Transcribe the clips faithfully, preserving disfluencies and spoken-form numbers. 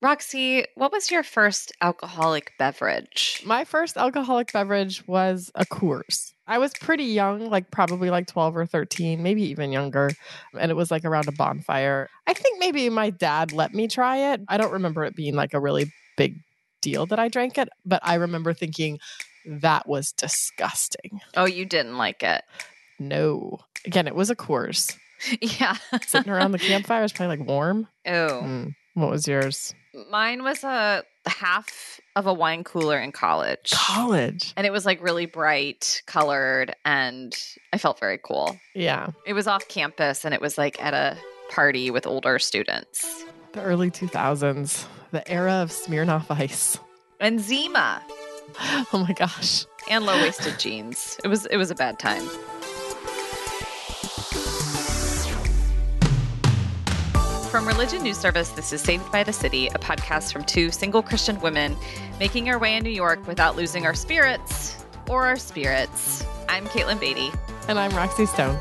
Roxy, what was your first alcoholic beverage? My first alcoholic beverage was a Coors. I was pretty young, like probably like twelve or thirteen, maybe even younger. And it was like around a bonfire. I think maybe my dad let me try it. I don't remember it being like a really big deal that I drank it, but I remember thinking that was disgusting. Oh, you didn't like it? No. Again, it was a Coors. Yeah. Sitting around the campfire was probably like warm. Oh. Mm. What was yours? Mine was a half of a wine cooler in college. College. And it was like really bright colored and I felt very cool. Yeah. It was off campus and it was like at a party with older students. The early two thousands, the era of Smirnoff Ice. And Zima. Oh my gosh. And low-waisted jeans. It was it was a bad time. From Religion News Service, this is Saved by the City, a podcast from two single Christian women making our way in New York without losing our spirits or our spirits. I'm Caitlin Beatty. And I'm Roxy Stone.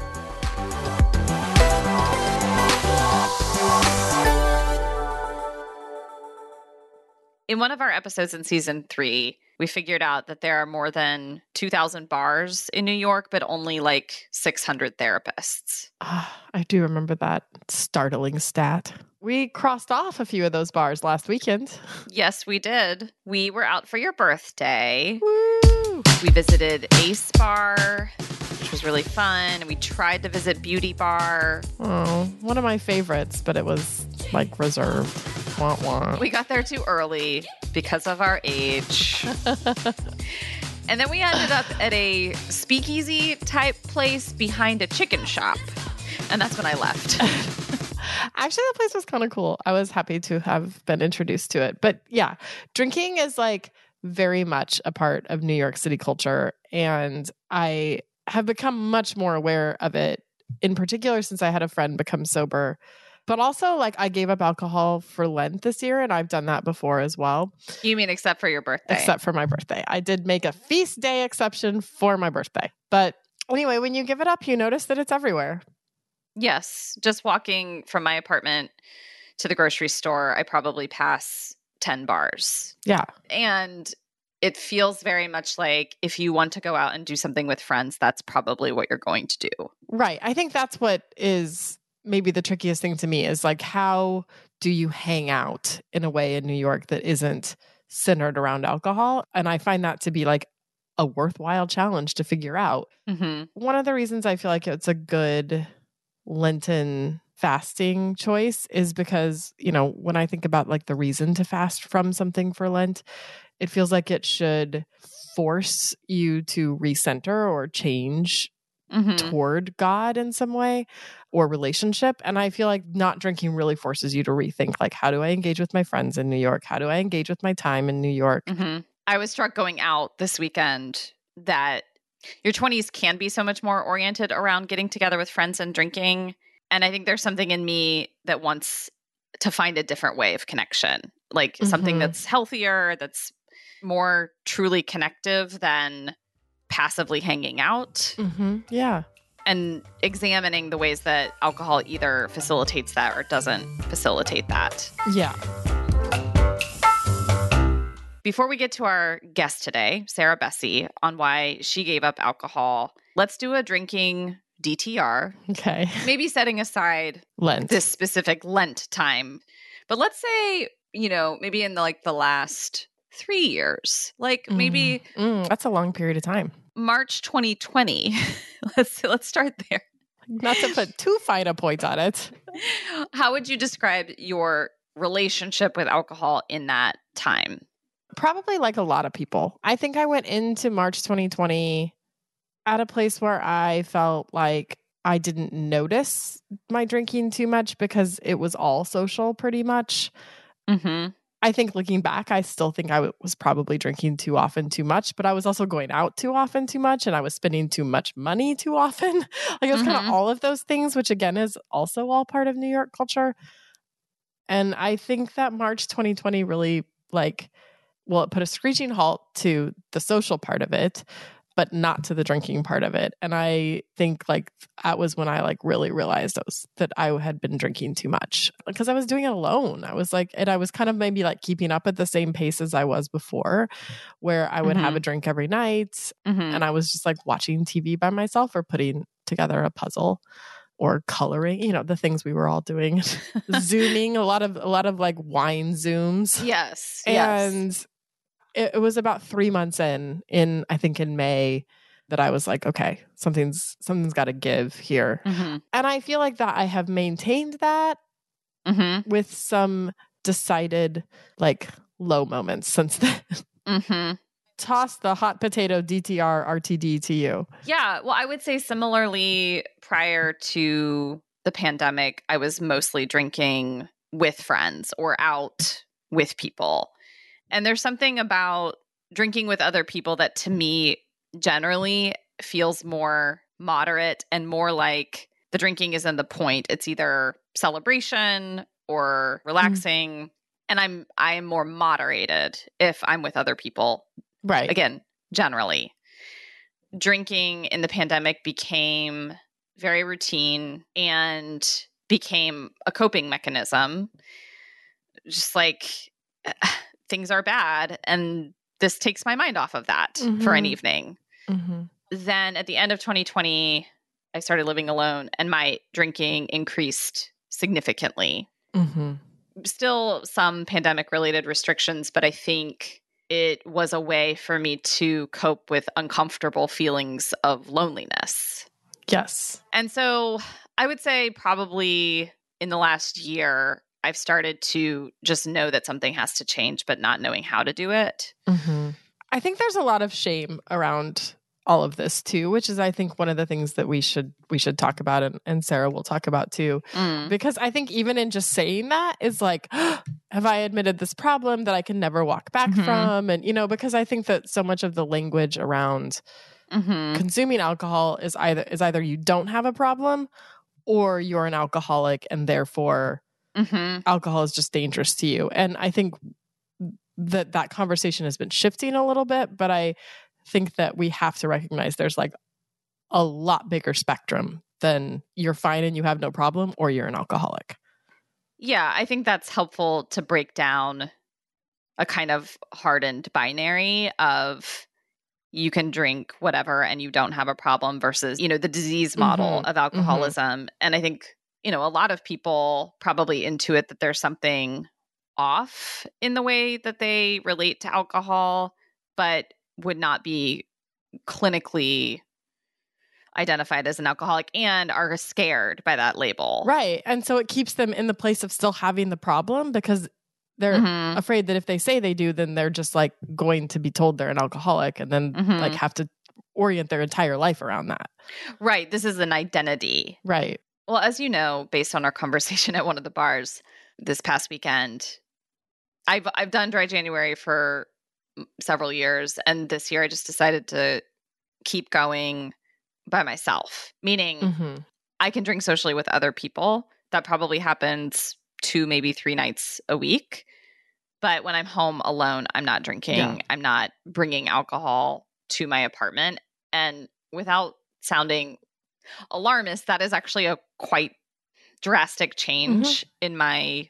In one of our episodes in season three, we figured out that there are more than two thousand bars in New York, but only like six hundred therapists. Uh, I do remember that startling stat. We crossed off a few of those bars last weekend. Yes, we did. We were out for your birthday. Woo! We visited Ace Bar, which was really fun. We tried to visit Beauty Bar. Oh, one of my favorites, but it was like reserved. Wah, wah. We got there too early because of our age. And then we ended up at a speakeasy type place behind a chicken shop. And that's when I left. Actually, that place was kind of cool. I was happy to have been introduced to it. But yeah, drinking is like very much a part of New York City culture. And I have become much more aware of it, in particular since I had a friend become sober. But also, like, I gave up alcohol for Lent this year, and I've done that before as well. You mean except for your birthday? Except for my birthday. I did make a feast day exception for my birthday. But anyway, when you give it up, you notice that it's everywhere. Yes. Just walking from my apartment to the grocery store, I probably pass ten bars. Yeah. And it feels very much like if you want to go out and do something with friends, that's probably what you're going to do. Right. I think that's what is maybe the trickiest thing to me is like, how do you hang out in a way in New York that isn't centered around alcohol? And I find that to be like a worthwhile challenge to figure out. Mm-hmm. One of the reasons I feel like it's a good Lenten fasting choice is because, you know, when I think about like the reason to fast from something for Lent, it feels like it should force you to recenter or change mm-hmm. toward God in some way or relationship. And I feel like not drinking really forces you to rethink, like, how do I engage with my friends in New York? How do I engage with my time in New York? Mm-hmm. I was struck going out this weekend that your twenties can be so much more oriented around getting together with friends and drinking. And I think there's something in me that wants to find a different way of connection, like mm-hmm. something that's healthier, that's more truly connective than passively hanging out. Mm-hmm. Yeah. And examining the ways that alcohol either facilitates that or doesn't facilitate that. Yeah. Before we get to our guest today, Sarah Bessey, on why she gave up alcohol, let's do a drinking D T R. Okay. Maybe setting aside Lent. This specific Lent time. But let's say, you know, maybe in the, like the last three years, like mm. maybe mm, that's a long period of time. March twenty twenty. let's let's start there. Not to put too fine a point on it. How would you describe your relationship with alcohol in that time? Probably like a lot of people. I think I went into March twenty twenty at a place where I felt like I didn't notice my drinking too much because it was all social pretty much. Mm-hmm. I think looking back, I still think I w- was probably drinking too often too much, but I was also going out too often too much and I was spending too much money too often. Like it was mm-hmm. kind of all of those things, which again is also all part of New York culture. And I think that March twenty twenty really like, well, it put a screeching halt to the social part of it. but not to the drinking part of it. And I think like that was when I like really realized I was, that I had been drinking too much because I was doing it alone. I was like, and I was kind of maybe like keeping up at the same pace as I was before, where I would Mhm. have a drink every night Mhm. and I was just like watching T V by myself or putting together a puzzle or coloring, you know, the things we were all doing, zooming, a lot of, a lot of like wine zooms. Yes. Yes. And it, it was about three months in, in, I think in May, that I was like, okay, something's, something's got to give here. Mhm. And I feel like that I have maintained that Mhm. with some decided like low moments since then. Mhm. Toss the hot potato D T R R T D to you. Yeah. Well, I would say similarly, prior to the pandemic, I was mostly drinking with friends or out with people. And there's something about drinking with other people that to me generally feels more moderate and more like the drinking isn't the point. It's either celebration or relaxing. And I'm I'm more moderated if I'm with other people. Right. Again, generally. Drinking in the pandemic became very routine and became a coping mechanism. Just like things are bad and this takes my mind off of that Mhm. for an evening. Mm-hmm. Then at the end of twenty twenty, I started living alone and my drinking increased significantly. Mm-hmm. Still some pandemic related restrictions, but I think it was a way for me to cope with uncomfortable feelings of loneliness. Yes. And so I would say probably in the last year, I've started to just know that something has to change, but not knowing how to do it. Mm-hmm. I think there's a lot of shame around all of this too, which is I think one of the things that we should we should talk about, and, and Sarah will talk about too. Mm. Because I think even in just saying that is like, have I admitted this problem that I can never walk back Mhm. from? And, you know, because I think that so much of the language around Mhm. consuming alcohol is either is either you don't have a problem or you're an alcoholic and therefore Mhm. alcohol is just dangerous to you. And I think that that conversation has been shifting a little bit, but I think that we have to recognize there's like a lot bigger spectrum than you're fine and you have no problem or you're an alcoholic. Yeah, I think that's helpful to break down a kind of hardened binary of you can drink whatever and you don't have a problem versus, you know, the disease model Mhm. of alcoholism. And I think, you know, a lot of people probably intuit that there's something off in the way that they relate to alcohol, but would not be clinically identified as an alcoholic and are scared by that label. Right. And so it keeps them in the place of still having the problem because they're Mhm. afraid that if they say they do, then they're just like going to be told they're an alcoholic and then Mhm. like have to orient their entire life around that. Right. This is an identity. Right. Well, as you know, based on our conversation at one of the bars this past weekend, I've I've done dry January for several years, and this year I just decided to keep going by myself, meaning Mm-hmm. I can drink socially with other people. That probably happens two, maybe three nights a week. But when I'm home alone, I'm not drinking. Yeah. I'm not bringing alcohol to my apartment. And without sounding alarmist, that is actually a quite drastic change Mm-hmm. in my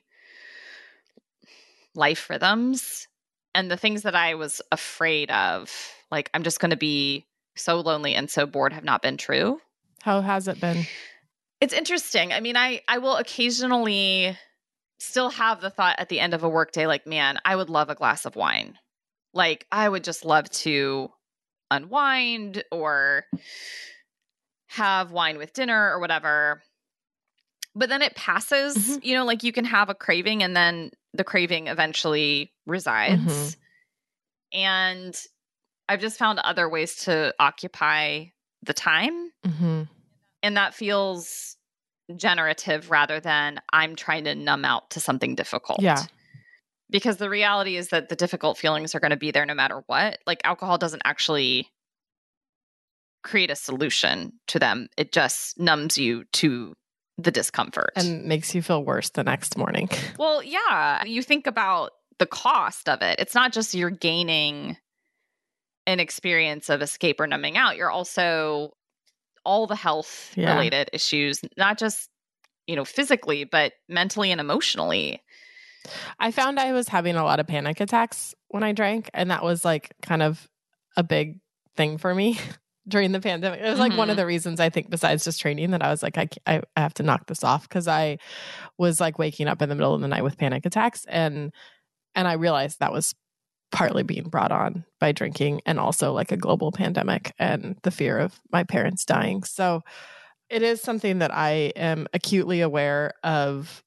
life rhythms. And the things that I was afraid of, like I'm just going to be so lonely and so bored, have not been true. How has it been? It's interesting. I mean, I, I will occasionally still have the thought at the end of a workday, like, man, I would love a glass of wine. Like, I would just love to unwind or have wine with dinner or whatever. But then it passes, Mhm. you know, like you can have a craving and then the craving eventually resides. Mhm. And I've just found other ways to occupy the time. Mm-hmm. And that feels generative rather than I'm trying to numb out to something difficult. Yeah. Because the reality is that the difficult feelings are going to be there no matter what. Like alcohol doesn't actually create a solution to them. It just numbs you to the discomfort. And makes you feel worse the next morning. Well, yeah. You think about the cost of it. It's not just you're gaining an experience of escape or numbing out. You're also all the health Yeah. related issues, not just, you know, physically, but mentally and emotionally. I found I was having a lot of panic attacks when I drank, and that was like kind of a big thing for me during the pandemic. It was like mm-hmm. one of the reasons, I think, besides just training, that I was like, I, I, I have to knock this off, because I was like waking up in the middle of the night with panic attacks. And and I realized that was partly being brought on by drinking, and also like a global pandemic and the fear of my parents dying. So it is something that I am acutely aware of,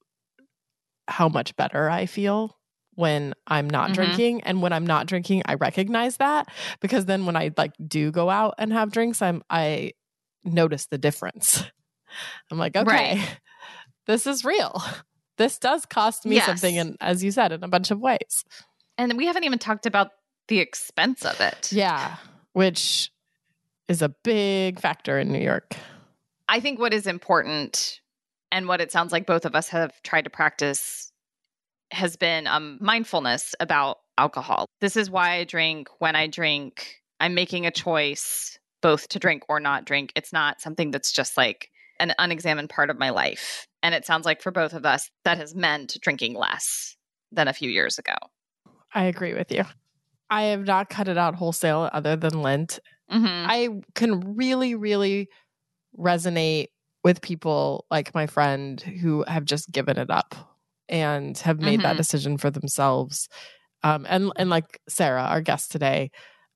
how much better I feel when I'm not mm-hmm. drinking. And when I'm not drinking, I recognize that, because then when I like do go out and have drinks, I'm, I notice the difference. I'm like, okay, right. this is real. This does cost me yes. something. And as you said, in a bunch of ways. And we haven't even talked about the expense of it. Yeah. Which is a big factor in New York. I think what is important, and what it sounds like both of us have tried to practice, has been um, mindfulness about alcohol. This is why I drink. When I drink, I'm making a choice both to drink or not drink. It's not something that's just like an unexamined part of my life. And it sounds like for both of us, that has meant drinking less than a few years ago. I agree with you. I have not cut it out wholesale other than Lent. Mm-hmm. I can really, really resonate with people like my friend who have just given it up and have made mm-hmm. that decision for themselves. Um, and, and like Sarah, our guest today,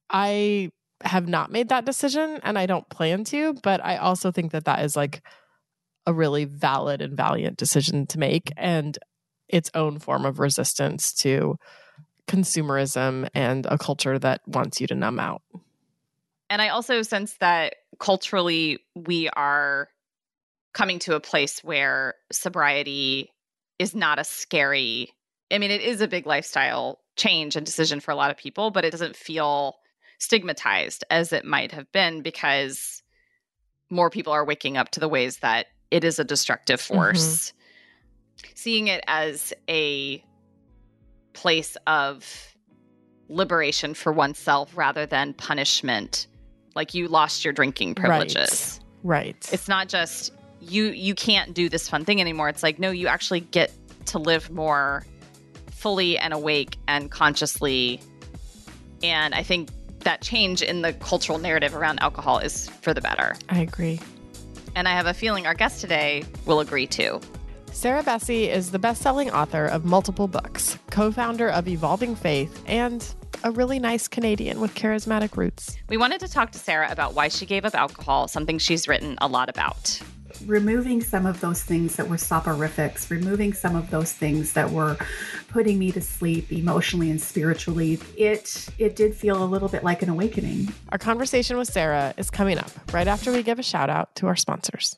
I have not made that decision, and I don't plan to, but I also think that that is like a really valid and valiant decision to make, and its own form of resistance to consumerism and a culture that wants you to numb out. And I also sense that culturally we are coming to a place where sobriety is not a scary, I mean, it is a big lifestyle change and decision for a lot of people, but it doesn't feel stigmatized as it might have been, because more people are waking up to the ways that it is a destructive force. Mm-hmm. Seeing it as a place of liberation for oneself rather than punishment. Like, you lost your drinking privileges. Right. right. It's not just you you can't do this fun thing anymore. It's like, no, you actually get to live more fully and awake and consciously. And I think that change in the cultural narrative around alcohol is for the better. I agree. And I have a feeling our guest today will agree too. Sarah Bessey is the best-selling author of multiple books, co-founder of Evolving Faith, and a really nice Canadian with charismatic roots. We wanted to talk to Sarah about why she gave up alcohol, something she's written a lot about. Removing some of those things that were soporifics, removing some of those things that were putting me to sleep emotionally and spiritually, it it did feel a little bit like an awakening. Our conversation with Sarah is coming up right after we give a shout out to our sponsors.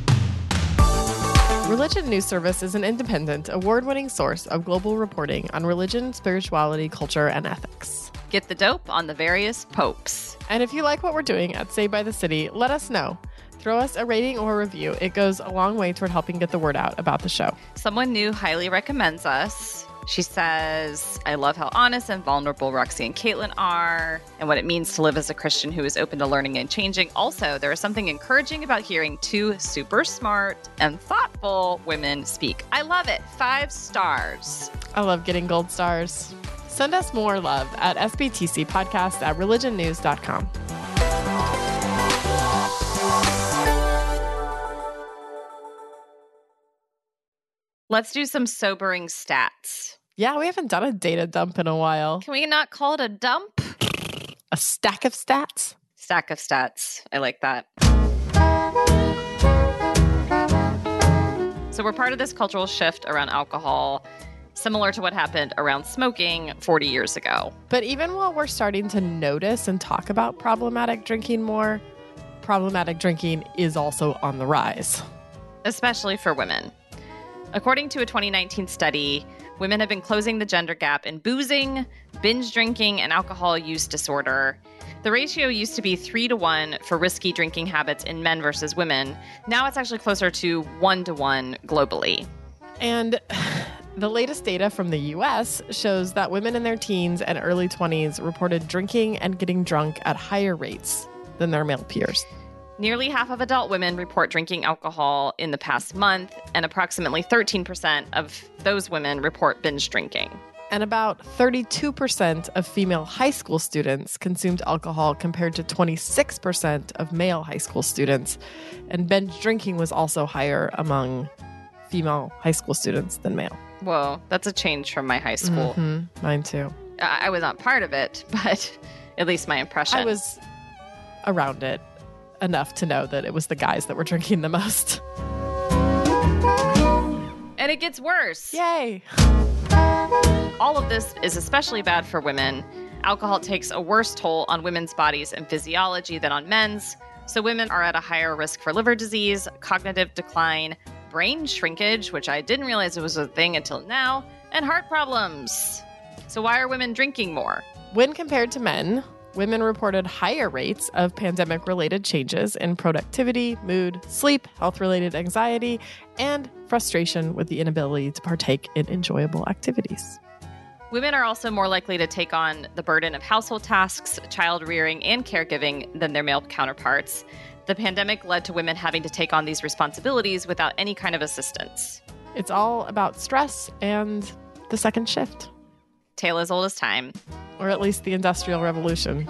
Religion News Service is an independent, award-winning source of global reporting on religion, spirituality, culture, and ethics. Get the dope on the various popes. And if you like what we're doing at Saved by the City, let us know. Throw us a rating or review. It goes a long way toward helping get the word out about the show. Someone new highly recommends us. She says, I love how honest and vulnerable Roxy and Caitlin are, and what it means to live as a Christian who is open to learning and changing. Also, there is something encouraging about hearing two super smart and thoughtful women speak. I love it. Five stars. I love getting gold stars. Send us more love at S B T C podcast at religion news dot com. Let's do some sobering stats. Yeah, we haven't done a data dump in a while. Can we not call it a dump? A stack of stats? Stack of stats. I like that. So we're part of this cultural shift around alcohol, similar to what happened around smoking forty years ago. But even while we're starting to notice and talk about problematic drinking more, problematic drinking is also on the rise. Especially for women. According to a twenty nineteen study, women have been closing the gender gap in boozing, binge drinking, and alcohol use disorder. The ratio used to be three to one for risky drinking habits in men versus women. Now it's actually closer to one to one globally. And The latest data from the U S shows that women in their teens and early twenties reported drinking and getting drunk at higher rates than their male peers. Nearly half of adult women report drinking alcohol in the past month, and approximately thirteen percent of those women report binge drinking. And about thirty-two percent of female high school students consumed alcohol compared to twenty-six percent of male high school students. And binge drinking was also higher among female high school students than male. Whoa, that's a change from my high school. Mm-hmm. Mine too. I-, I was not part of it, but at least my impression. I was around it enough to know that it was the guys that were drinking the most. And it gets worse. Yay! All of this is especially bad for women. Alcohol takes a worse toll on women's bodies and physiology than on men's. So women are at a higher risk for liver disease, cognitive decline, brain shrinkage, which I didn't realize it was a thing until now, and heart problems. So why are women drinking more? When compared to men, women reported higher rates of pandemic-related changes in productivity, mood, sleep, health-related anxiety, and frustration with the inability to partake in enjoyable activities. Women are also more likely to take on the burden of household tasks, child rearing, and caregiving than their male counterparts. The pandemic led to women having to take on these responsibilities without any kind of assistance. It's all about stress and the second shift. Tale as old as time. Or at least the Industrial Revolution.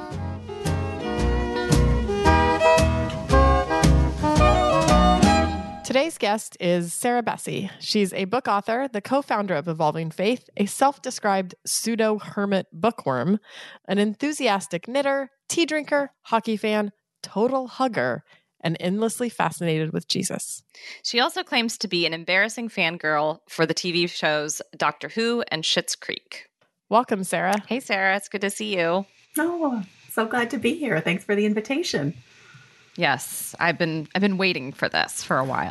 Today's guest is Sarah Bessey. She's a book author, the co-founder of Evolving Faith, a self-described pseudo-hermit bookworm, an enthusiastic knitter, tea drinker, hockey fan, total hugger, and endlessly fascinated with Jesus. She also claims to be an embarrassing fangirl for the T V shows Doctor Who and Schitt's Creek. Welcome, Sarah. Hey, Sarah. It's good to see you. Oh, so glad to be here. Thanks for the invitation. Yes, I've been I've been waiting for this for a while.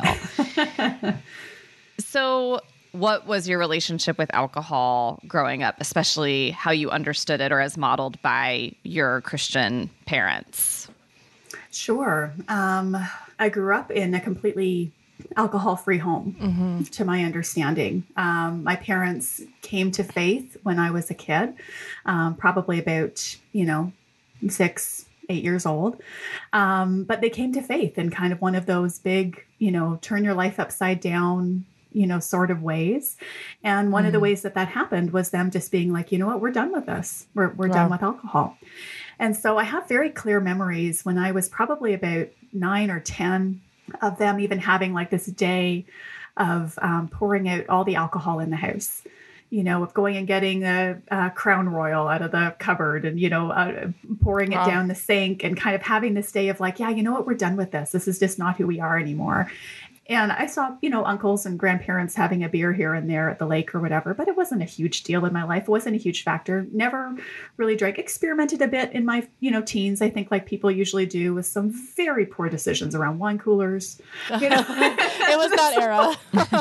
So, what was your relationship with alcohol growing up, especially how you understood it or as modeled by your Christian parents? Sure. Um, I grew up in a completely alcohol-free home, mm-hmm. to my understanding. Um, my parents came to faith when I was a kid, um, probably about, you know, six, eight years old. Um, but they came to faith in kind of one of those big, you know, turn your life upside down, you know, sort of ways. And one mm-hmm. of the ways that that happened was them just being like, you know what, we're done with this. We're, we're wow. done with alcohol. And so I have very clear memories when I was probably about nine or ten of them even having like this day of um, pouring out all the alcohol in the house, you know, of going and getting a, a Crown Royal out of the cupboard and, you know, uh, pouring it wow. down the sink and kind of having this day of like, yeah, you know what, we're done with this. This is just not who we are anymore. And I saw, you know, uncles and grandparents having a beer here and there at the lake or whatever, but it wasn't a huge deal in my life. It wasn't a huge factor. Never really drank. Experimented a bit in my, you know, teens, I think like people usually do, with some very poor decisions around wine coolers. You know? It was that era.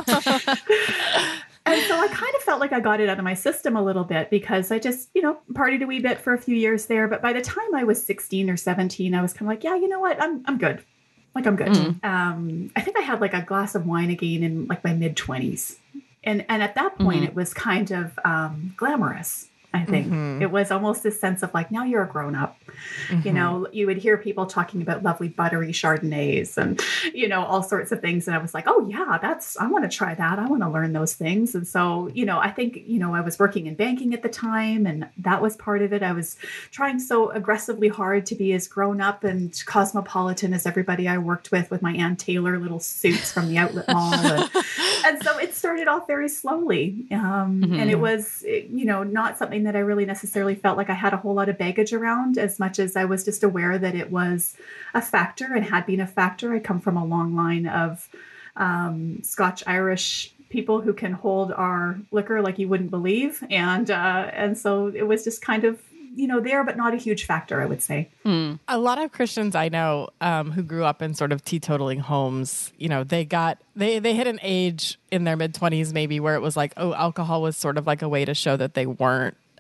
And so I kind of felt like I got it out of my system a little bit because I just, you know, partied a wee bit for a few years there. But by the time I was sixteen or seventeen, I was kind of like, yeah, you know what, I'm I'm good. Like, I'm good. Mm. Um, I think I had like a glass of wine again in like my mid twenties. And, and at that point, mm-hmm. it was kind of um, glamorous. I think mm-hmm. it was almost this sense of like, now you're a grown up, mm-hmm. you know, you would hear people talking about lovely buttery Chardonnays and, you know, all sorts of things. And I was like, oh yeah, that's, I want to try that. I want to learn those things. And so, you know, I think, you know, I was working in banking at the time and that was part of it. I was trying so aggressively hard to be as grown up and cosmopolitan as everybody I worked with, with my Ann Taylor little suits from the outlet mall. And, and so it started off very slowly. Um, mm-hmm. And it was, you know, not something that I really necessarily felt like I had a whole lot of baggage around, as much as I was just aware that it was a factor and had been a factor. I come from a long line of um, Scotch-Irish people who can hold our liquor like you wouldn't believe. And, uh, and so it was just kind of, you know, there, but not a huge factor, I would say. Hmm. A lot of Christians I know um, who grew up in sort of teetotaling homes, you know, they got, they, they hit an age in their mid twenties maybe where it was like, oh, alcohol was sort of like a way to show that they weren't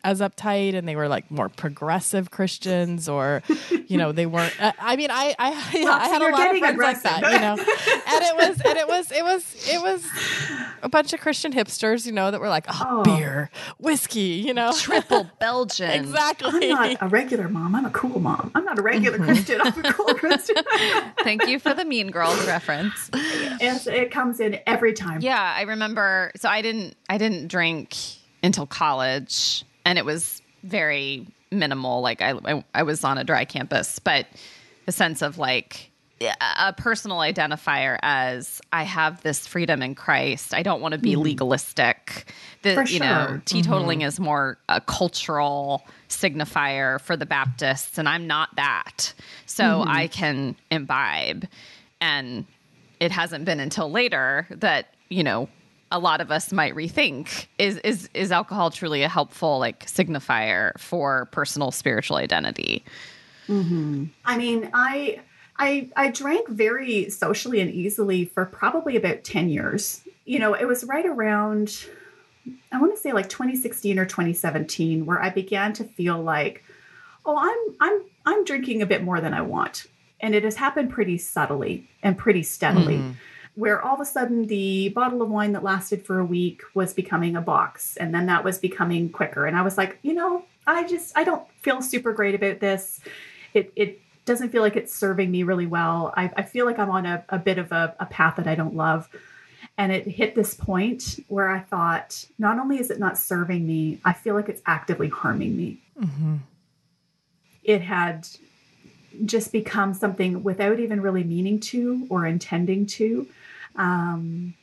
as uptight and they were like more progressive Christians, or, you know, they weren't, uh, I mean, I, I, yeah, well, I had so a lot of friends aggressive. like that, you know, and it was, and it was, it was, it was a bunch of Christian hipsters, you know, that were like, oh, Oh. beer, whiskey, you know, Triple Belgian. exactly. I'm not a regular mom. I'm a cool mom. I'm not a regular Christian. I'm a cool Christian. Thank you for the Mean Girls reference. Yes, it comes in every time. Yeah, I remember. So I didn't, I didn't drink until college, and it was very minimal. Like I, I, I was on a dry campus, but the sense of like a personal identifier as I have this freedom in Christ. I don't want to be mm. legalistic. The, for you sure. know, teetotaling mm-hmm. is more a cultural signifier for the Baptists, and I'm not that. So mm-hmm. I can imbibe. And it hasn't been until later that, you know, a lot of us might rethink, is is is alcohol truly a helpful like signifier for personal spiritual identity? Mm-hmm. I mean, I I I drank very socially and easily for probably about ten years. You know, it was right around, I want to say like twenty sixteen or twenty seventeen, where I began to feel like, oh, I'm I'm I'm drinking a bit more than I want. And it has happened pretty subtly and pretty steadily. Mm. Where all of a sudden the bottle of wine that lasted for a week was becoming a box. And then that was becoming quicker. And I was like, you know, I just, I don't feel super great about this. It it doesn't feel like it's serving me really well. I, I feel like I'm on a, a bit of a, a path that I don't love. And it hit this point where I thought, not only is it not serving me, I feel like it's actively harming me. Mm-hmm. It had just become something without even really meaning to or intending to. Um,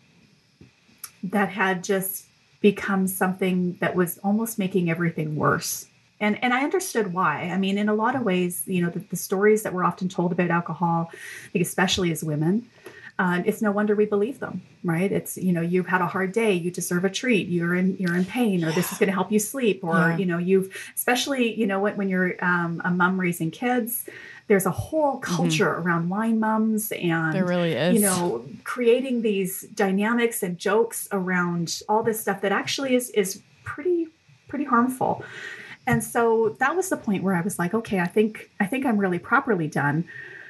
that had just become something that was almost making everything worse. And and I understood why. I mean, in a lot of ways, you know, the, the stories that we're often told about alcohol, I think especially as women, uh, it's no wonder we believe them, right? It's, you know, you've had a hard day, you deserve a treat, you're in you're in pain, or this is going to help you sleep, or, yeah. you know, you've, especially, you know, when, when you're um, a mom raising kids, there's a whole culture mm-hmm. around wine mums, and there really is, you know, creating these dynamics and jokes around all this stuff that actually is is pretty pretty harmful. And so that was the point where I was like, okay, I think I think I'm really properly done,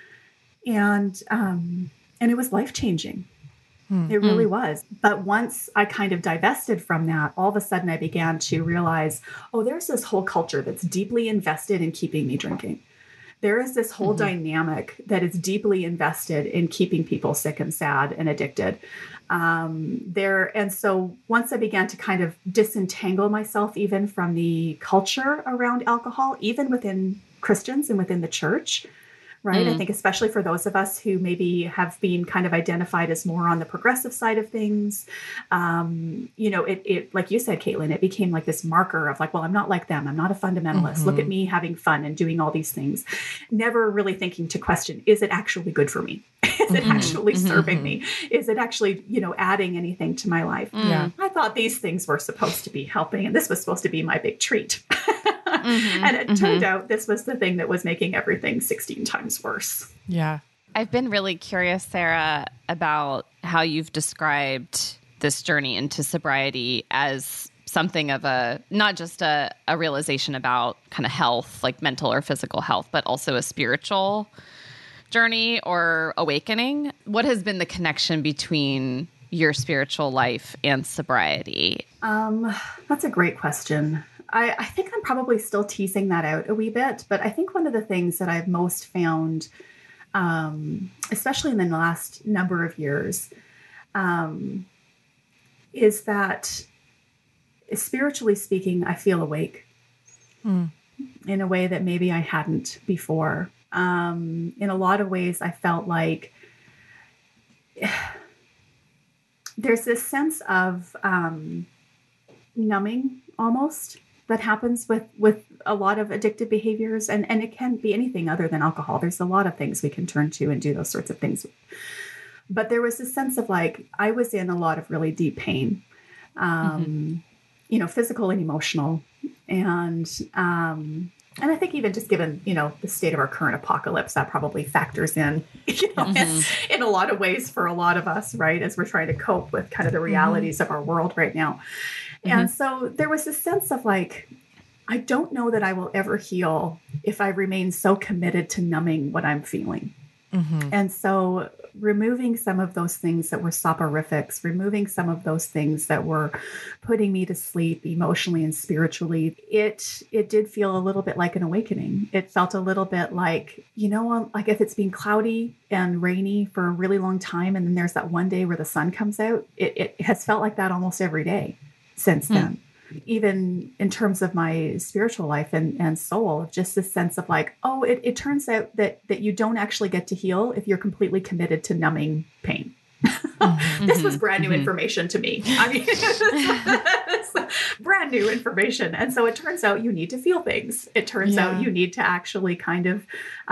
and um, and it was life changing. Mm-hmm. It really was. But once I kind of divested from that, all of a sudden I began to realize, oh, there's this whole culture that's deeply invested in keeping me drinking. There is this whole mm-hmm. dynamic that is deeply invested in keeping people sick and sad and addicted. Um, there, and so once I began to kind of disentangle myself even from the culture around alcohol, even within Christians and within the church, right? Mm. I think especially for those of us who maybe have been kind of identified as more on the progressive side of things, um, you know, it, it, like you said, Caitlin, it became like this marker of like, well, I'm not like them. I'm not a fundamentalist. Mm-hmm. Look at me having fun and doing all these things. Never really thinking to question, is it actually good for me? Is it mm-hmm. actually mm-hmm. serving me? Is it actually, you know, adding anything to my life? Yeah. I thought these things were supposed to be helping, and this was supposed to be my big treat. Mm-hmm, and it mm-hmm. turned out this was the thing that was making everything sixteen times worse. Yeah. I've been really curious, Sarah, about how you've described this journey into sobriety as something of a, not just a, a realization about kind of health, like mental or physical health, but also a spiritual journey or awakening. What has been the connection between your spiritual life and sobriety? Um, that's a great question. I, I think I'm probably still teasing that out a wee bit, but I think one of the things that I've most found, um, especially in the last number of years, um, is that spiritually speaking, I feel awake mm. in a way that maybe I hadn't before. Um, in a lot of ways, I felt like there's this sense of um, numbing almost that happens with, with a lot of addictive behaviors. And, and it can be anything other than alcohol. There's a lot of things we can turn to and do those sorts of things. But there was this sense of like, I was in a lot of really deep pain, um, mm-hmm. you know, physical and emotional. And, um, and I think even just given, you know, the state of our current apocalypse, that probably factors in, you know, mm-hmm. in, in a lot of ways for a lot of us, right? As we're trying to cope with kind of the realities mm-hmm. of our world right now. Mm-hmm. And so there was this sense of like, I don't know that I will ever heal if I remain so committed to numbing what I'm feeling. Mm-hmm. And so removing some of those things that were soporifics, removing some of those things that were putting me to sleep emotionally and spiritually, it it did feel a little bit like an awakening. It felt a little bit like, you know, like if it's been cloudy and rainy for a really long time, and then there's that one day where the sun comes out, it, it has felt like that almost every day since mm. then. Even in terms of my spiritual life and, and soul, just this sense of like, oh, it, it turns out that that you don't actually get to heal if you're completely committed to numbing pain. Mm-hmm. This was brand new mm-hmm. information to me. I mean, it's brand new information. And so it turns out you need to feel things. It turns yeah. out you need to actually kind of,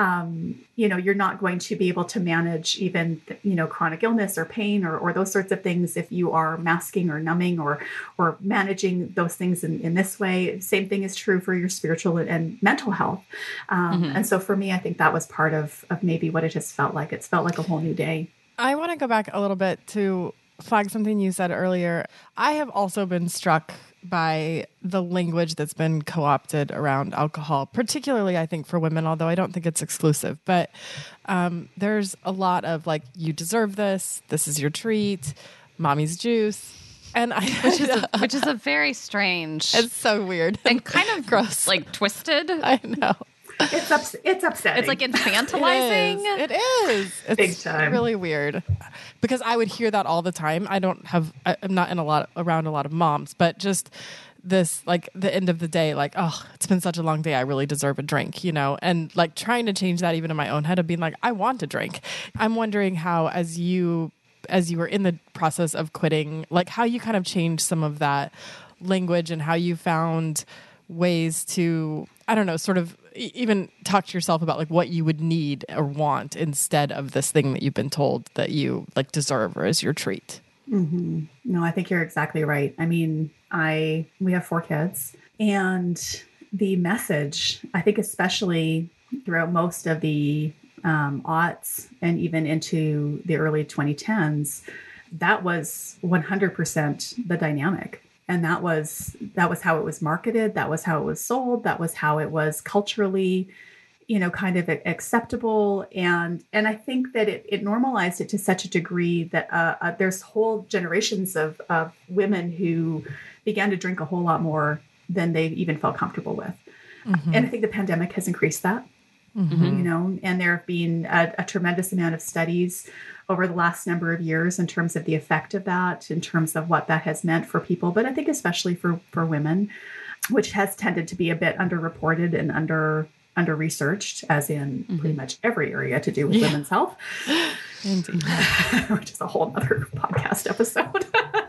um, you know, you're not going to be able to manage even, you know, chronic illness or pain or, or those sorts of things if you are masking or numbing or, or managing those things in, in this way. Same thing is true for your spiritual and mental health. Um, mm-hmm. And so for me, I think that was part of, of maybe what it has felt like. It's felt like a whole new day. I want to go back a little bit to flag something you said earlier. I have also been struck by the language that's been co-opted around alcohol, particularly, I think, for women, although I don't think it's exclusive. But um, there's a lot of like, you deserve this, this is your treat, mommy's juice. And I, which is a, which is a very strange. It's so weird and kind of gross, like twisted. I know. It's ups- it's upsetting. It's like infantilizing. It is. It is. It's big time. Really weird. Because I would hear that all the time. I don't have. I, I'm not in a lot around a lot of moms, but just this, like the end of the day, like, oh, it's been such a long day. I really deserve a drink, you know, and like trying to change that even in my own head of being like, I want a drink. I'm wondering how, as you as you were in the process of quitting, like how you kind of changed some of that language and how you found ways to, I don't know, sort of even talk to yourself about like what you would need or want instead of this thing that you've been told that you like deserve or is your treat. Mm-hmm. No, I think you're exactly right. I mean, I, we have four kids, and the message, I think, especially throughout most of the um, aughts and even into the early twenty tens, that was one hundred percent the dynamic. And that was that was how it was marketed. That was how it was sold. That was how it was culturally, you know, kind of acceptable. And and I think that it, it normalized it to such a degree that uh, uh, there's whole generations of, of women who began to drink a whole lot more than they even felt comfortable with. Mm-hmm. And I think the pandemic has increased that, mm-hmm. you know, and there have been a, a tremendous amount of studies over the last number of years in terms of the effect of that, in terms of what that has meant for people, but I think especially for, for women, which has tended to be a bit underreported and under under researched, as in mm-hmm. pretty much every area to do with yeah. women's health. Indeed. Which is a whole other podcast episode.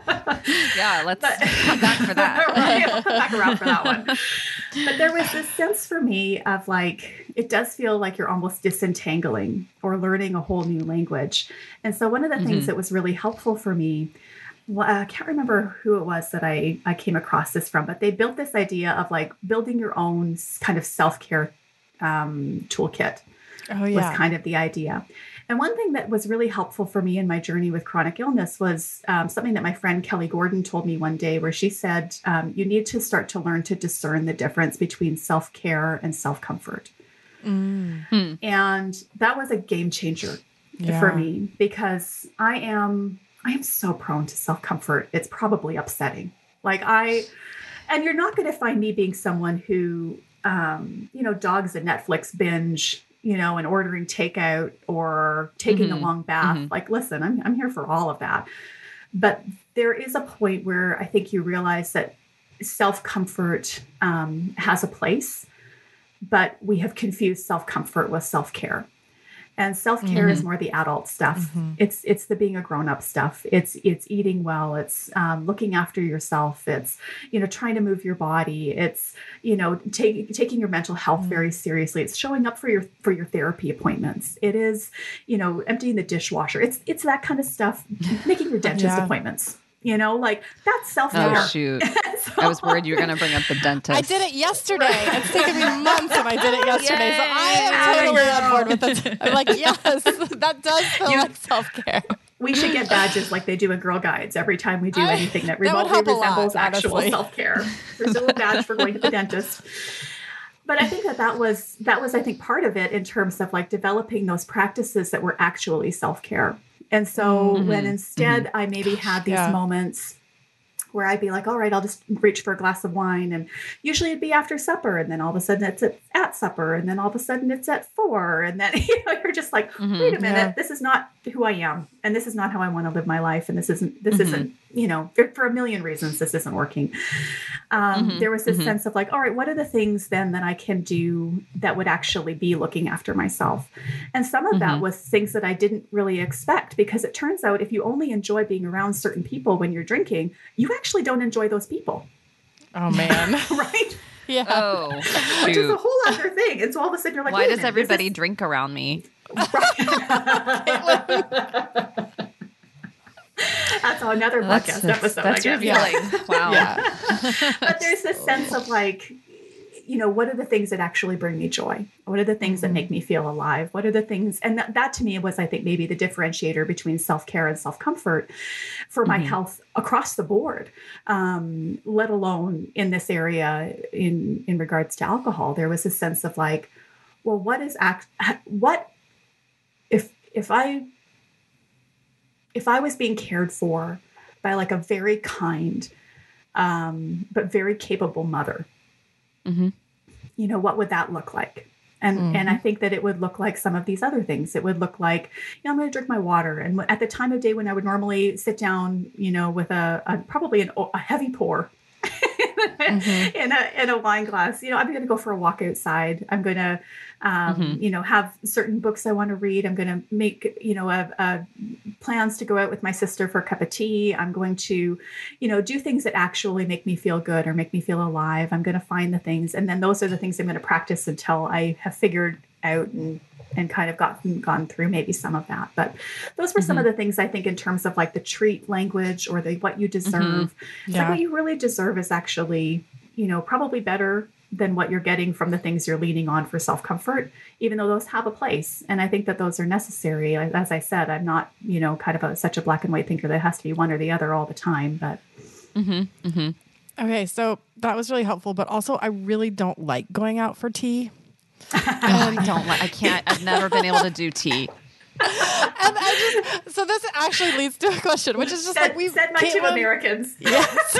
Yeah, let's but, come back for that. Right, we'll come back around for that one. But there was this sense for me of like, it does feel like you're almost disentangling or learning a whole new language. And so one of the mm-hmm. things that was really helpful for me, well, I can't remember who it was that I, I came across this from, but they built this idea of like building your own kind of self-care um, toolkit. Oh, yeah. Was kind of the idea. And one thing that was really helpful for me in my journey with chronic illness was um, something that my friend Kelly Gordon told me one day, where she said, um, you need to start to learn to discern the difference between self-care and self-comfort. Mm. And that was a game changer yeah. for me, because I am, I am so prone to self-comfort. It's probably upsetting. Like I, and you're not going to find me being someone who, um, you know, dogs a Netflix binge, you know, and ordering takeout or taking mm-hmm. a long bath. Mm-hmm. Like, listen, I'm I'm here for all of that. But there is a point where I think you realize that self-comfort um, has a place, but we have confused self-comfort with self-care. And self-care mm-hmm. is more the adult stuff. Mm-hmm. It's it's the being a grown-up stuff. It's it's eating well. It's um, looking after yourself. It's, you know, trying to move your body. It's, you know, take, taking your mental health mm-hmm. very seriously. It's showing up for your for your therapy appointments. It is, you know, emptying the dishwasher. It's it's that kind of stuff. Making your dentist yeah. appointments. You know, like that's self-care. Oh, shoot. So, I was worried you were going to bring up the dentist. I did it yesterday. It's taken me months and I did it yesterday. Yay. So I am totally on board with this. I'm like, yes, that does feel you, like self-care. We should get badges like they do in Girl Guides every time we do I, anything that that remotely resembles lot, actual honestly. self-care. There's a little badge for going to the dentist. But I think that that was, that was, I think, part of it in terms of like developing those practices that were actually self-care. And so Mm-hmm. when instead Mm-hmm. I maybe had these Yeah. moments where I'd be like, all right, I'll just reach for a glass of wine. And usually it'd be after supper. And then all of a sudden it's at, at supper. And then all of a sudden it's at four. And then, you know, you're just like, Mhm. wait a minute, Yeah. this is not who I am. And this is not how I want to live my life. And this isn't, this Mhm. isn't, you know, for, for a million reasons, this isn't working. Um, Mhm. There was this Mhm. sense of like, all right, what are the things then that I can do that would actually be looking after myself? And some of that Mhm. was things that I didn't really expect, because it turns out if you only enjoy being around certain people when you're drinking, you actually don't enjoy those people, Oh man. right? Yeah. Oh, Which is a shoot. whole other thing. And so all of a sudden you're like, Why wait a does minute, everybody this drink around me? is- Right. That's another podcast episode, That's I guess. revealing. Wow. Yeah. But there's this sense of like, you know, what are the things that actually bring me joy? What are the things that Mhm. make me feel alive? What are the things? And that, that to me was, I think, maybe the differentiator between self-care and self-comfort for my Mhm. health across the board, um, let alone in this area in, in regards to alcohol. There was a sense of like, well, what is act, what if, if I, if I was being cared for by like a very kind, um, but very capable mother, Mm-hmm. you know, what would that look like? And Mhm. and I think that it would look like some of these other things. It would look like, you know, I'm going to drink my water. And at the time of day when I would normally sit down, you know, with a, a probably an, a heavy pour Mhm. in a in a wine glass, you know, I'm going to go for a walk outside. I'm going to, um, Mhm. you know, have certain books I want to read. I'm going to make, you know, a, a plans to go out with my sister for a cup of tea. I'm going to, you know, do things that actually make me feel good or make me feel alive. I'm going to find the things. And then those are the things I'm going to practice until I have figured out and, and kind of gotten, gone through maybe some of that. But those were some of the things I think in terms of like the treat language or the, what you deserve. It's like Yeah. what you really deserve is actually, you know, probably better than what you're getting from the things you're leaning on for self-comfort, even though those have a place. And I think that those are necessary. As I said, I'm not, you know, kind of a, such a black and white thinker that it has to be one or the other all the time, but Mm-hmm. Mm-hmm. Okay, so that was really helpful, but also I really don't like going out for tea. I don't like. I can't. I've never been able to do tea. And I just so this actually leads to a question, which is just said, like we said my two Caitlin- Americans. Yes.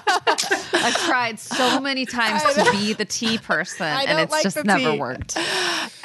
I've tried so many times I to know. be the tea person, I and don't it's like just the never tea. worked. And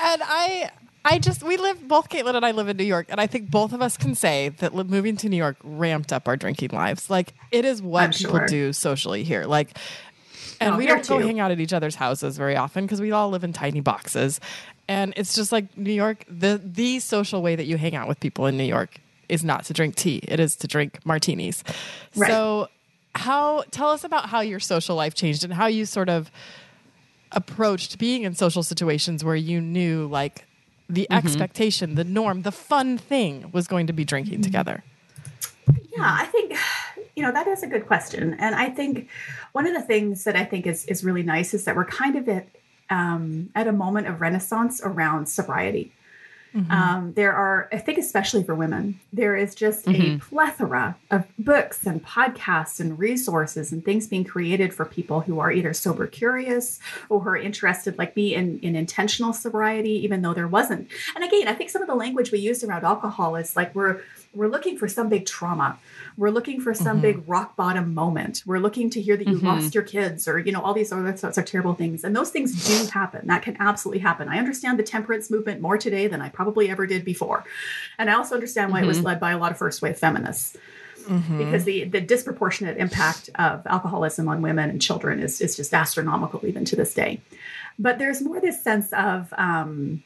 I I just we live both Caitlin and I live in New York, and I think both of us can say that li- moving to New York ramped up our drinking lives. Like it is what I'm people sure. do socially here. Like and Oh, we here don't go too. hang out at each other's houses very often because we all live in tiny boxes. And it's just like New York, the the social way that you hang out with people in New York is not to drink tea. It is to drink martinis. Right. So how tell us about how your social life changed and how you sort of approached being in social situations where you knew like the expectation, the norm, the fun thing was going to be drinking together. Yeah, I think, you know, that is a good question. And I think one of the things that I think is, is really nice is that we're kind of at, um, at a moment of renaissance around sobriety. Um, there are, I think, especially for women, there is just Mhm. a plethora of books and podcasts and resources and things being created for people who are either sober curious or who are interested, like me, in, in intentional sobriety, even though there wasn't. And again, I think some of the language we use around alcohol is like we're we're looking for some big trauma. We're looking for some Mhm. big rock bottom moment. We're looking to hear that you Mhm. lost your kids or, you know, all these other sorts of terrible things. And those things do happen. That can absolutely happen. I understand the temperance movement more today than I probably ever did before. And I also understand why it was Mhm. led by a lot of first wave feminists, Mhm. because the, the disproportionate impact of alcoholism on women and children is, is just astronomical even to this day. But there's more this sense of, um,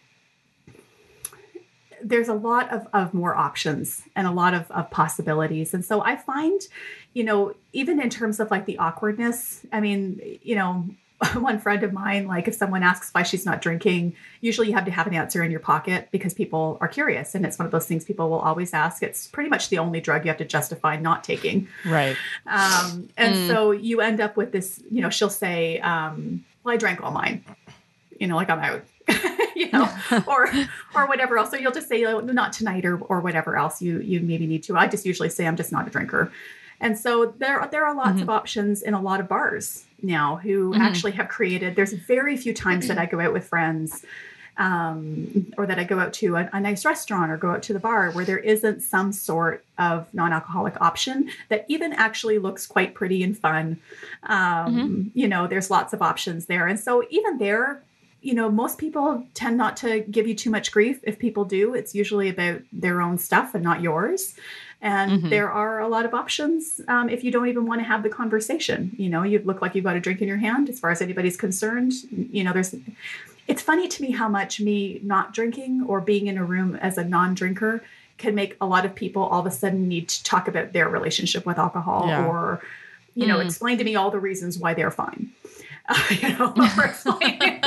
there's a lot of, of more options and a lot of, of possibilities. And so I find, you know, even in terms of like the awkwardness, I mean, you know, one friend of mine, like if someone asks why she's not drinking, usually you have to have an answer in your pocket because people are curious. And it's one of those things people will always ask. It's pretty much the only drug you have to justify not taking. Right. Um, and Mm. so you end up with this, you know, she'll say, um, well, I drank all mine, you know, like I'm out. you know, or or whatever else. So you'll just say, oh, not tonight, or or whatever else you you maybe need to. I just usually say I'm just not a drinker. And so there there are lots mm-hmm. of options in a lot of bars now who mm-hmm. actually have created. There's very few times that I go out with friends, um, or that I go out to a, a nice restaurant or go out to the bar where there isn't some sort of non-alcoholic option that even actually looks quite pretty and fun. Um, mm-hmm. You know, there's lots of options there. And so even there, you know, most people tend not to give you too much grief. If people do, it's usually about their own stuff and not yours. And mm-hmm. there are a lot of options um, if you don't even want to have the conversation. You know, you look like you've got a drink in your hand as far as anybody's concerned. You know, there's, it's funny to me how much me not drinking or being in a room as a non-drinker can make a lot of people all of a sudden need to talk about their relationship with alcohol yeah. or, you know, mm. explain to me all the reasons why they're fine. Uh, you know, or explain.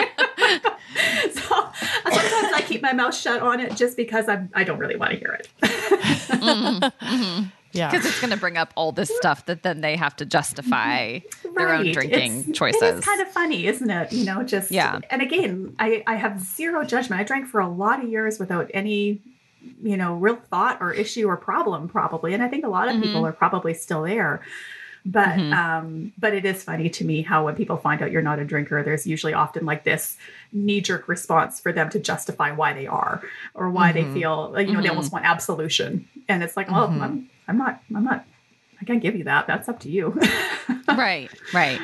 So sometimes I keep my mouth shut on it just because I'm, I don't really want to hear it. mm-hmm, mm-hmm. Yeah. Because it's going to bring up all this stuff that then they have to justify right. their own drinking it's, choices. It's kind of funny, isn't it? You know, just, yeah. And again, I, I have zero judgment. I drank for a lot of years without any, you know, real thought or issue or problem probably. And I think a lot of mm-hmm. people are probably still there. But mm-hmm. um, but it is funny to me how when people find out you're not a drinker, there's usually often like this knee-jerk response for them to justify why they are or why mm-hmm. they feel, you know, mm-hmm. they almost want absolution. And it's like, well, mm-hmm. I'm I'm not, I'm not, I can't give you that. That's up to you. Right, right.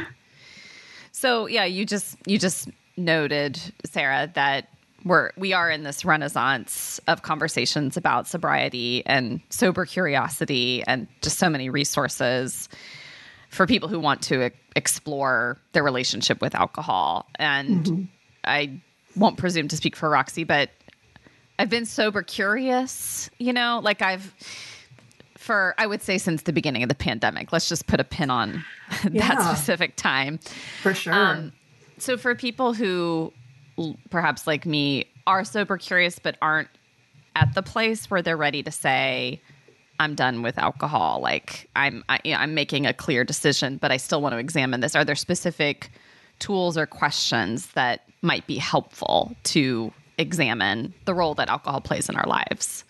So yeah, you just you just noted, Sarah, that we're we are in this renaissance of conversations about sobriety and sober curiosity and just so many resources for people who want to e- explore their relationship with alcohol. And mm-hmm. I won't presume to speak for Roxy, but I've been sober curious, you know, like I've, for, I would say since the beginning of the pandemic, let's just put a pin on yeah. that specific time. For sure. Um, so for people who perhaps like me are sober curious, but aren't at the place where they're ready to say, I'm done with alcohol. Like I'm, I, you know, I'm making a clear decision, but I still want to examine this. Are there specific tools or questions that might be helpful to examine the role that alcohol plays in our lives?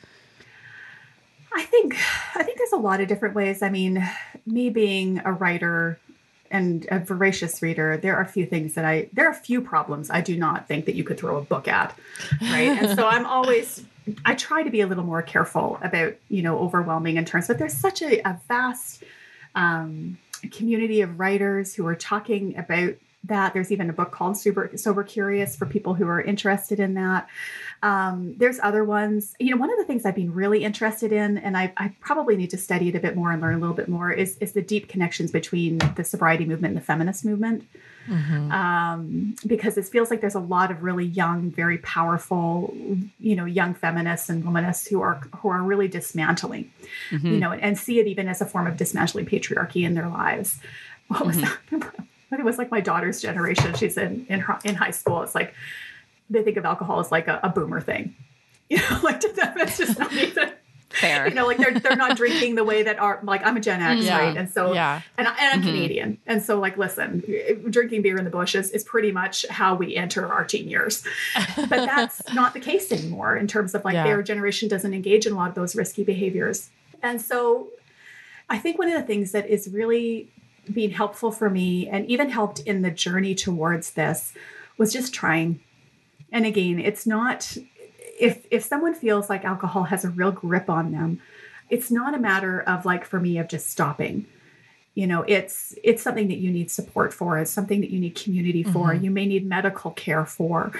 I think, I think there's a lot of different ways. I mean, me being a writer and a voracious reader, there are a few things that I, there are a few problems I do not think that you could throw a book at. Right. And so I'm always, I try to be a little more careful about, you know, overwhelming in terms, but there's such a, a vast um, community of writers who are talking about that. There's even a book called Sober, Sober Curious for people who are interested in that. Um, there's other ones. You know, one of the things I've been really interested in, and I, I probably need to study it a bit more and learn a little bit more, is, is the deep connections between the sobriety movement and the feminist movement. Mm-hmm. Um, because it feels like there's a lot of really young, very powerful, you know, young feminists and womanists who are who are really dismantling, mm-hmm. you know, and, and see it even as a form of dismantling patriarchy in their lives. What was mm-hmm. that? It was like my daughter's generation. She's in in, her, in high school. It's like they think of alcohol as like a, a boomer thing, you know, like to them it's just not even. Fair. You know, like they're they're not drinking the way that our, like I'm a Gen X, yeah. right? And so, yeah. and, and I'm mm-hmm. Canadian. And so like, listen, drinking beer in the bush is, is pretty much how we enter our teen years. But that's not the case anymore in terms of like yeah. their generation doesn't engage in a lot of those risky behaviors. And so I think one of the things that is really being helpful for me and even helped in the journey towards this was just trying. And again, it's not... If if someone feels like alcohol has a real grip on them, it's not a matter of like, for me, of just stopping. You know, it's it's something that you need support for. It's something that you need community for. Mm-hmm. You may need medical care for.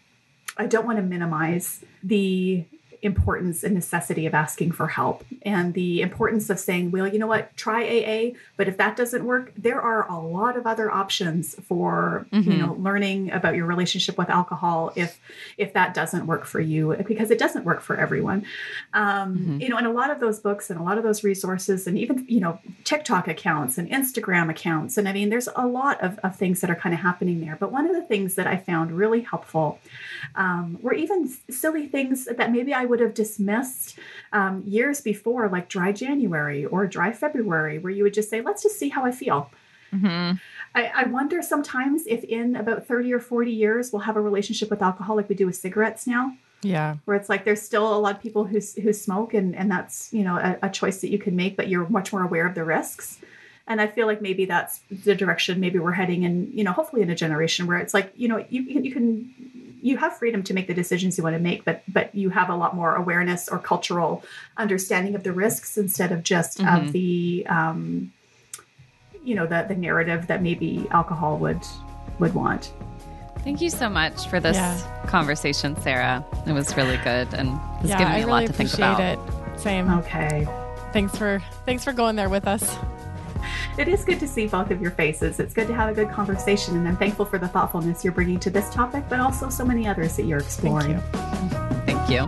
I don't want to minimize the importance and necessity of asking for help and the importance of saying, well, you know what, try A A, but if that doesn't work, there are a lot of other options for, mm-hmm. you know, learning about your relationship with alcohol if if that doesn't work for you, because it doesn't work for everyone. Um, mm-hmm. You know, and a lot of those books and a lot of those resources and even, you know, TikTok accounts and Instagram accounts. And I mean, there's a lot of, of things that are kind of happening there. But one of the things that I found really helpful um, were even silly things that maybe I would have dismissed um, years before, like dry January or dry February, where you would just say, let's just see how I feel. Mm-hmm. I, I wonder sometimes if in about thirty or forty years, we'll have a relationship with alcohol like we do with cigarettes now. Yeah. Where it's like there's still a lot of people who who smoke, and, and that's, you know, a, a choice that you can make, but you're much more aware of the risks. And I feel like maybe that's the direction maybe we're heading in, you know, hopefully in a generation where it's like, you know, you, you can, you have freedom to make the decisions you want to make, but, but you have a lot more awareness or cultural understanding of the risks instead of just Mm-hmm. of the, um, you know, the, the narrative that maybe alcohol would, would want. Thank you so much for this Yeah. conversation, Sarah. It was really good and it's Yeah, given me I a really lot to think appreciate about. it. Same. Okay. Thanks for thanks for going there with us. It is good to see both of your faces. It's good to have a good conversation, and I'm thankful for the thoughtfulness you're bringing to this topic, but also so many others that you're exploring. Thank Thank you.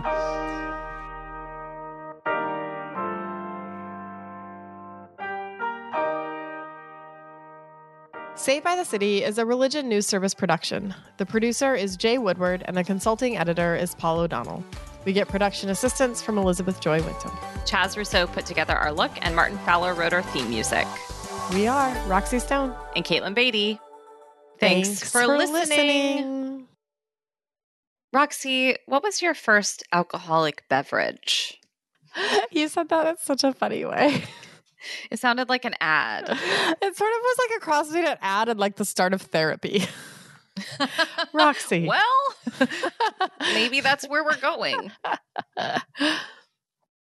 Saved by the City is a Religion News Service production. The producer is Jay Woodward, and the consulting editor is Paul O'Donnell. We get production assistance from Elizabeth Joy Winton. Chaz Rousseau put together our look, and Martin Fowler wrote our theme music. We are Roxy Stone. And Caitlin Beatty. Thanks, for, listening. listening. Roxy, what was your first alcoholic beverage? You said that in such a funny way. It sounded like an ad. It sort of was like a cross between an ad and like the start of therapy. Roxy. Well, maybe that's where we're going.